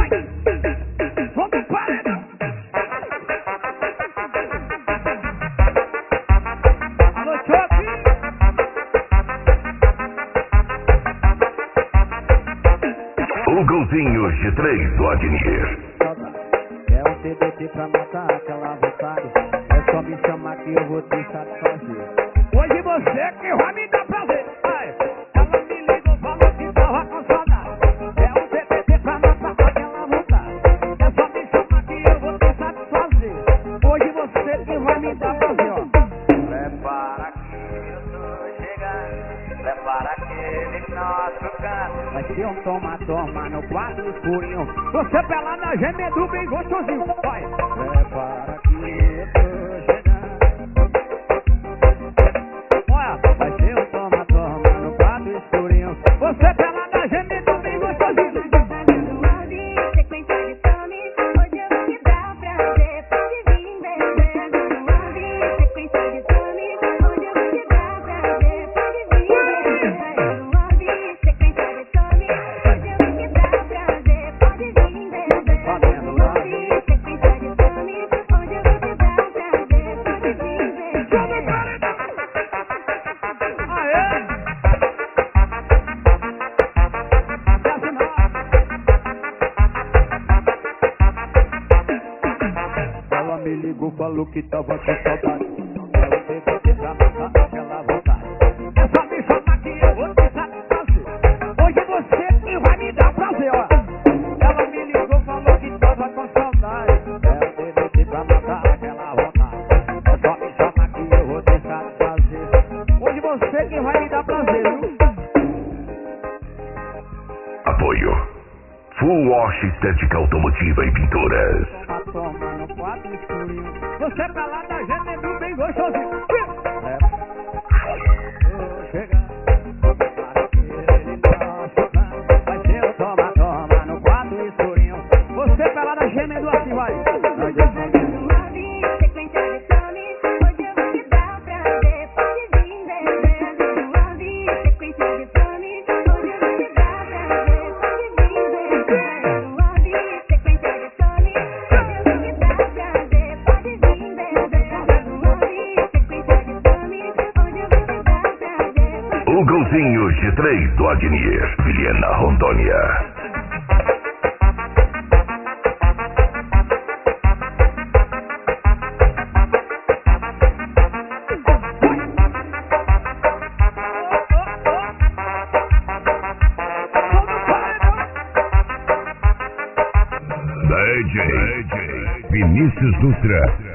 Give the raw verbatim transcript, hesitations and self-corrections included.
vai. Som do paredão. Alô, Choque. O golzinho G três do Adnir. É um T B T pra matar aquela vontade. É só me chamar que eu vou te satisfazer. Hoje você que vai me dar prazer. Ai, ela me ligou, falou que tava com saudade. É um T B T pra matar aquela vontade. É só me chamar que eu vou te satisfazer. Hoje você que vai me dar prazer, ó. Prepara que eu tô chegando. Prepara aquele nosso canto. Vai ser um toma-toma no quarto escurinho. Você pelada, gemendo bem gostosinho. Vai. Prepara que eu tô chegando. Olha, Vai ser um toma-toma no quarto escurinho. você pelada, gemendo bem gostosinho. Ela me ligou, falou que tava com saudade. É o T B T pra matar aquela vontade. É só me chamar que eu vou te satisfazer. Hoje você que vai me dar prazer, ó. Ela me ligou, falou que tava com saudade. É o T B T pra matar aquela vontade. É só me chamar que eu vou te satisfazer. Hoje você que vai me dar prazer, viu? Apoio Full Wash Estética Automotiva e Pinturas. Toma, toma no quarto escurinho. Você pelada, gemendo bem gostosinho. É. Tô chegando. Para aquele nosso canto. Vai ser o toma, toma no quarto escurinho. Você pelada, gemendo assim, vai. Nós dois vamos. O golzinho G três do Adnir, Vilhena, Rondônia. D J Vinícius Dutra.